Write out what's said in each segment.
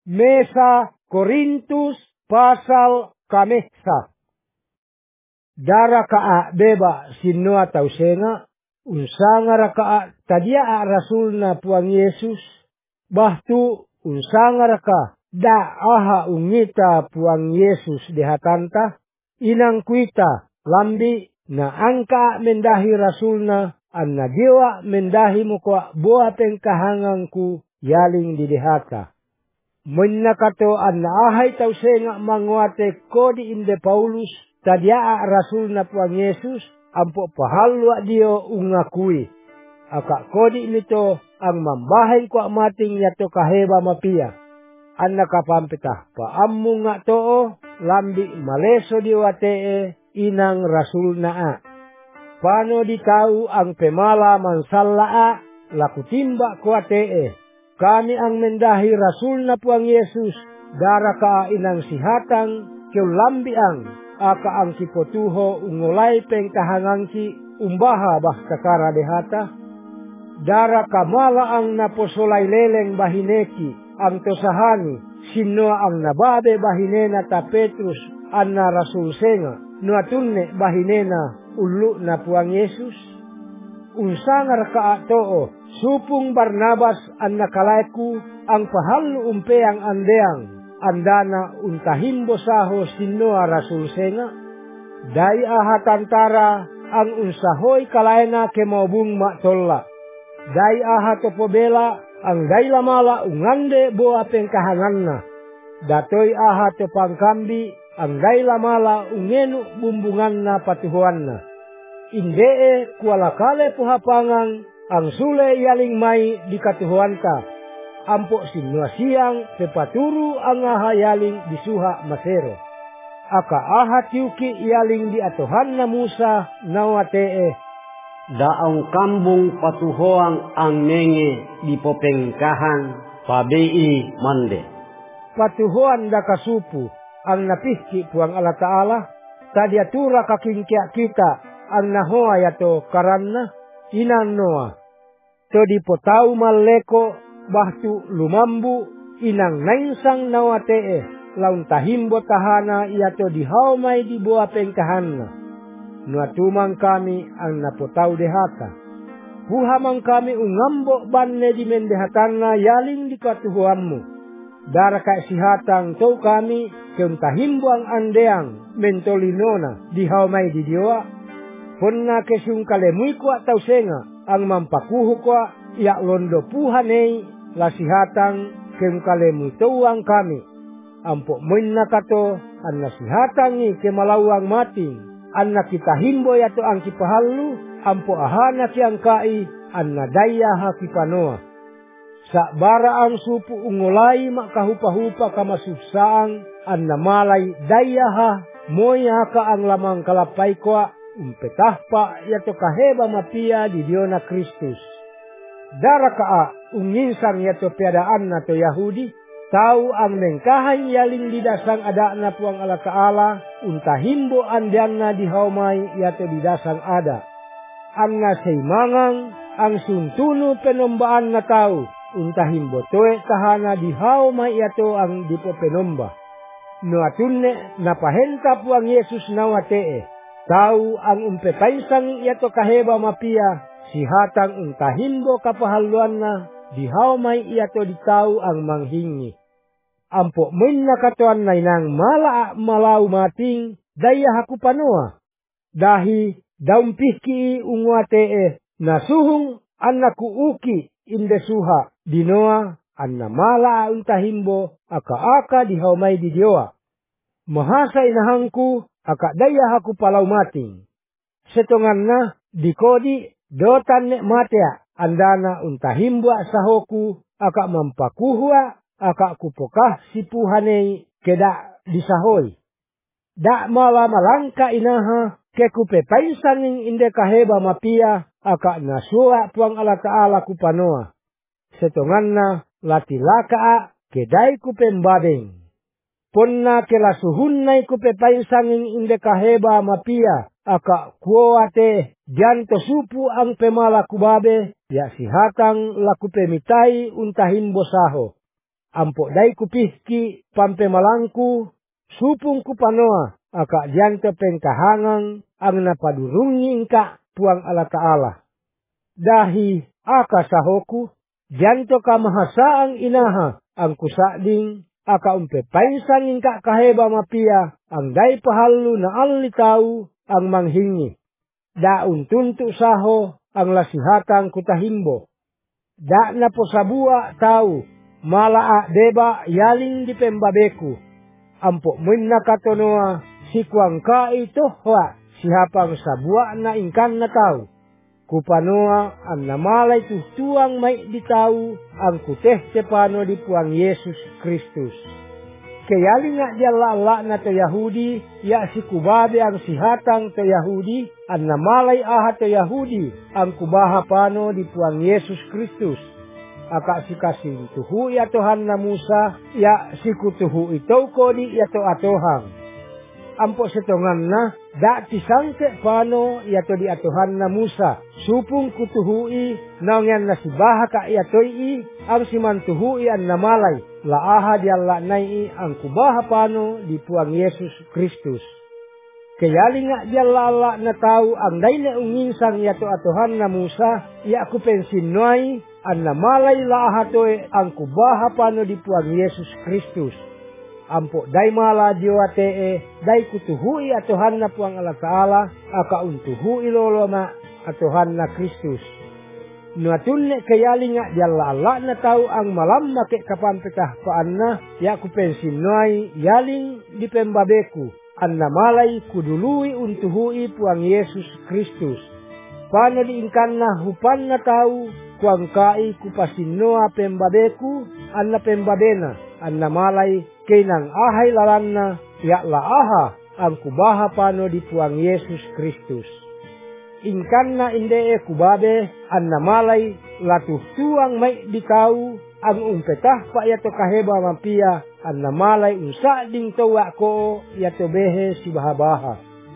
Mesa Korintus pasal kamehsa. Dara kaa beba sinnoa tausenga. Unsanga raka tadia rasul na Puang Yesus. Bahtu unsanga raka da aha ungita Puang Yesus dehatanta. Inang kuita lambi na angka mendahi rasulna. Anna dewa mendahi mukwa boa pengkahangangku yaling di dehata. Menakato anna ahai tausenga manguate kodi inde Paulus. Tadia rasul na Puang Yesus. Ampo pahalwa dio ungakui. Aka kodi nito ang mambahay ko mating yato kaheba mapia. Anna kapampita paammu nga too lambi maleso diwatee inang rasul naa. Pano ditau ang pemala mansallaa laku timba kuatee. Kami ang mendahi rasul na Puang Yesus daraka inang sihatang keu lambi ang. Aka ang kipotuho ungulay pengkahangangki umbaha bah kakara dehata. Dara kamala ang naposolay leleng bahineki ang tosahani. Sinnoa ang nababe bahinena ta Petrus anna rasul senga. Nuatunne bahinena ulu na Puang Yesus. Unsangar kaatoo supung Barnabas anna kalaiku ang pahalu umpeang andeang. Andana untahimbo saho sinnoa rasul senga. Dai aha tantara ang unsahoy kalaena kemaubung maktolla. Dai aha topobela ang dai lamala ungande boa pengkahanganna. Datoy aha topangkambi ang dai lamala ungenu bumbunganna patuhuanna. Indee kualakale puhapangan ang sule yaling mai di katuhuanta. Ampo sinua siang pepaturu ang aha yaling disuha masero. Aka aha tiuki yaling di atohan na Musa nawatee. Daong kambung patuhoang ang nenge di popengkahan pabii mande. Patuhoan da kasupu ang napihki Puang Allah Ta'ala. Tadiatura kakingkia kita ang nahoa yato karanna inan noa. To di potau maleko. Bahtu lumambu inang nainsang nawatee laun tahimbo tahana iato dihaumay di buah pengkahanna. Nuatumang kami ang napotau dehata. Puhamang kami ungambo banne di mendehatanna yaling di katuhuammu. Dara kaisihatang tau kami keum tahimbo ang andeang mentolinona dihaumay di dioa. Ponna kesung kalemui kwa tau senga ang mampakuhu kwa ia londo puhanei. Lasihatang kemkalemu tuang kami. Ampo menakato an nasihatangi kemalawang mating. An kita himbo yato ang kipahalu. Ampo ahana kiang kai an nadaya hakipanoa. Sakbara ang supu ungulay makahupa-hupa kamasuksaang an namalay dayaha moya ka ang lamang kalapay kwa umpetahpa yato kaheba mapia di Diona Kristus. Dara kaa unginsang yato piadaan na to Yahudi. Tau ang mengkahan yaling didasang ada na Puang Allah Ta'ala. Untahimbo andian na dihaumay yato didasang ada. Ang nasaymangang ang suntunu penombaan na tau. Untahimbo toe tahana dihaumay yato ang dipo penomba. Nuatunne napahenta Puang Yesus nawatee. Tau ang umpepaisang yato kaheba mapia. Sihatang untahimbo kapahaluan na dihaumay iato ditau ang manghingi. Ampo menakatuan na inang malau mating daya haku panoa. Dahi daumpihki unguatee nasuhung annaku uki indesuha dinoa anna mala untahimbo aka dihaumay di dioa. Mahasa inahangku aka daya haku palau mating. Setongan na dikodi dotan nek matea andana untahimbwa sahoku aka mampakuhua aka kupokah sipuhanei keda disahoi. Da mala malangka inaha ke kupe paisaning inde kaheba mapia aka nasua Puang Allah Ta'ala kupanoa. Setonganna latilaka kedai kupe mbadeng. Ponna kelasuhunnai kupe paisanging inde kaheba mapia. Aka kuoate janto supu ang pemala kubabe ya sihatang laku pemitai untahimbo saho. Ampok dai kupihki pampe malangku, supung ku panoa, aka janto pengkahangang, ang napadurungi ingka puang Allah Ta'ala. Dahi aka sahoku, janto kamahasaang inaha, ang kusading, aka umpe painsang ingka kaheba mapia, ang dai pahalu na alli tau, ang manghingi. Daun tuntu saho, ang lasihatang kutahimbo. Da na po sabua tau, malaa deba yaling di pembabeku. Ampo minna katonoa, si kuangka itohwa, sihapang sabua na ingkan na tau. Kupanoa ang namalay tutuang may ditau, ang kuteh tepano di puang Yesus Kristus. Kayali nga diala na to Yahudi, ya si kubabe ang sihatang to Yahudi, ang namalay aha to Yahudi, ang kubaha pano di puang Yesus Kristus. Aka si kasing tuhu ya Tuhan na Musa, ya si kutuhu ito ko di ya to atohang. Ampo setongan na, da tisangke pano ya to di atohan na Musa, supung kutuhui, naungyan na si baha ka ya to'i, ang simantuhui ang namalay, laaha di Allah nai ang kubaha pano di puang Yesus Kristus. Kayali nga di Allah na tau ang dayle unginsang ya to atohan na Musa, ya kupensinuay, ang namalay laaha to'e ang kubaha pano di puang Yesus Kristus. Ampo dai mala diwatee, dai kutuhui atohan na puang Allah Ta'ala, aka untuhui lolo na atohan na Kristus. Nuatunne kayali nga di Allah na tau ang malam make kapampetah paan na, ya kupensinuay yaling di pembabeku, ang namalay kudului untuhui puang Yesus Kristus. Pano diingkan na hupan na tau, kuang kai kupasinoa pembabeku, an na pembabena, an namalay kinang ahay lalanna, ya laaha ang kubaha pano di puang Yesus Kristus. Ingkan na indee kubabe, an namalay latuhtuang may ditau, ang umpetah pa yato kaheba mapia, an namalay unsa ding towa ko yato behe si bahabaha.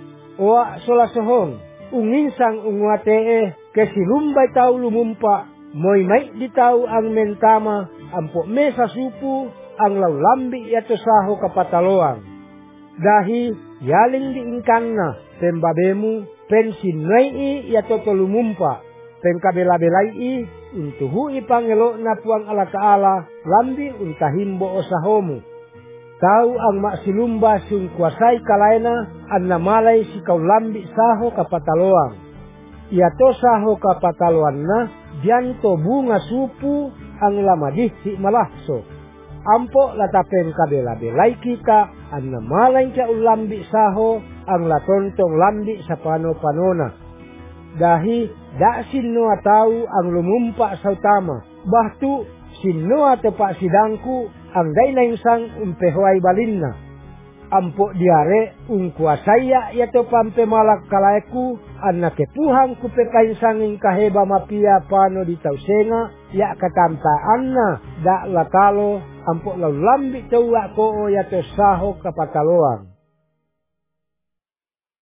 Oa solasohong, unginsang ungwatee, kesilumbay tau lumumpa, moy may ditau ang mentama, ampo mesa supu, ang laulambi yato saho kapataloang. Dahi yaling diingkan na pembabemu pensinai yato tolumumpa pengkabela-belai untuhui pangelo na puang Allah Ta'ala lambi untahimbo o sahomu. Tau ang maksilumba sing kuasai kalaina ang namalay si kaulambi saho kapataloang. Yato saho kapataloan na dianto bunga supu ang lamadih si malahso. Ampo latapen kabela-belay kita, ang namalay ka ulambi saho, ang latontong lambi sa pano-panona. Dahi, da sinnoa tau ang lumumpa sa utama. Bahtu, sinnoa tepa sidangku, ang dainaysang umpehuay balinna. Ampo diare, ungkuasaya yato pampemalak kalaiku, ang nakepuhang kupekainsanging kaheba mapia pano di tausenga, ya katampaan na, da latalo, ampo laulambi tawa ko o yato saho kapataloang.